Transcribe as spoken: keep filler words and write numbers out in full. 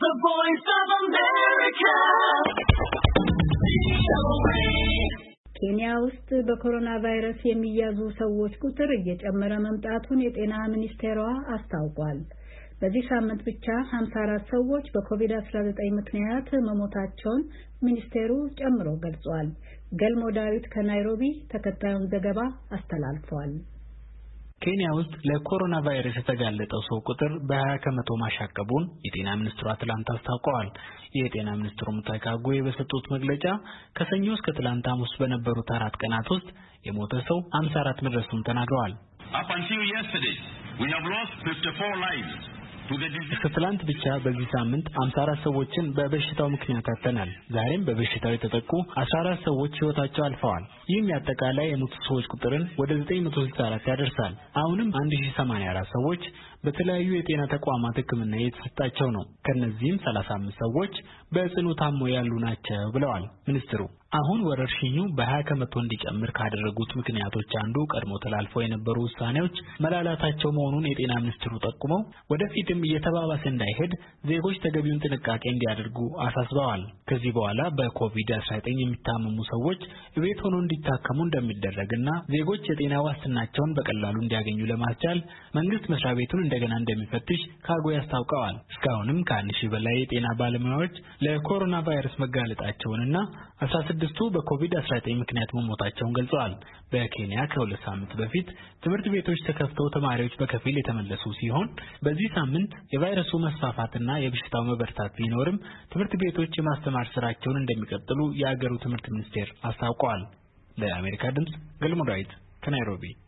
The Voice of America. ኬንያ ውስጥ በኮሮና ቫይረስ የሚያዙ ሰዎች ቁጥር እየጨመረ መምጣቱን የጤና ሚኒስቴሯ አስታውቋል። በዚህ ሳምንት ብቻ ሃምሳ አራት ሰዎች በኮቪድ አስራ ዘጠኝ ምክንያት መሞታቸውን ሚኒስቴሩ ጨምሮ ገልጿል። ገልሞ ዳዊት ከናይሮቢ ተከታዩን ዘገባ አስተላልፏል። ኬንያ ውስጥ ለኮሮና ቫይረስ የተጋለጠው ሰው ቁጥር በ20 ከመቶ ማሻቀቡን የጤና ሚኒስትሩ ትላንት አስታውቀዋል። የጤና ሚኒስትሩ ሙታይ ካጉዌ በሰጡት መግለጫ ከሰኞ እስከ ትላንት ሐሙስ በነበሩት አራት ቀናት ውስጥ የሞተ ሰው ሃምሳ አራት መድረሱን ተናግረዋል። Up until yesterday, we have lost fifty-four lives. እስከ ትላንት ብቻ በዚህ ሳምንት ሃምሳ አራት ሰዎችን በበሽታው ምክንያት አጥተናል። ዛሬም በበሽታው የተጠቁ አስራ አራት ሰዎች ሕይወታቸው አልፈዋል። ይህም ያጠቃላይ የሞቱ ሰዎች ቁጥርን ወደ ዘጠኝ መቶ ስልሳ አራት ያደርሳል። አሁንም አንድ ሺህ ሰማንያ አራት ሰዎች በተለያዩ የጤና ተቋማት ሕክምና እየተሰጣቸው ነው። ከነዚህም ሰላሳ አምስት ሰዎች በጽኑ ታሞ ያሉ ናቸው ብለዋል ሚኒስትሩ። አሁን ወረርሽኙ በ20 ከመቶ እንዲጨምር ካደረጉት ምክንያቶች አንዱ ቀድሞ ተላልፈው የነበሩ ውሳኔዎች መላላታቸው መሆኑን የጤና ሚኒስትሩ ጠቁመው ወደፊትም እየተባባሰ እንዳይሄድ ዜጎች ተገቢውን ጥንቃቄ እንዲያደርጉ አሳስበዋል። ከዚህ በኋላ በኮቪድ አስራ ዘጠኝ የሚታመሙ ሰዎች ቤት ሆነው እንዲታከሙ እንደሚደረግና ዜጎች የጤና ዋስትናቸውን በቀላሉ እንዲያገኙ ለማስቻል መንግስት መስሪያ ቤቱን እንደገና እንደሚፈትሽ ካጉዌ አስታውቀዋል። እስካሁንም ከአንድ ሺህ በላይ የጤና ባለሙያዎች ለኮሮና ቫይረስ መጋለጣቸውንና አስራ ስድስቱ በኮቪድ አስራ ዘጠኝ ምክንያት መሞታቸውን ገልጸዋል። በኬንያ ከሁለት ሳምንት በፊት ትምህርት ቤቶች ተከፍተው ተማሪዎች በከፊል የተመለሱ ሲሆን በዚህ ሳምንት የቫይረሱ መስፋፋትና የበሽታው መበርታት ቢኖርም ትምህርት ቤቶች የማስተማር ስራቸውን እንደሚቀጥሉ የአገሩ ትምህርት ሚኒስቴር አስታውቀዋል። ለአሜሪካ ድምጽ ገልሞ ዳዊት ከናይሮቢ